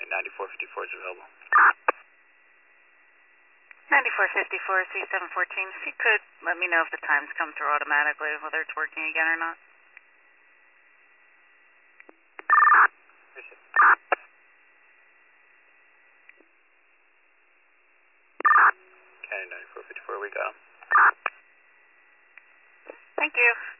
9454 is available. 9454, C714. If you could let me know if the times come through automatically, whether it's working again or not. Appreciate it. Okay, 9454, we got him. Thank you.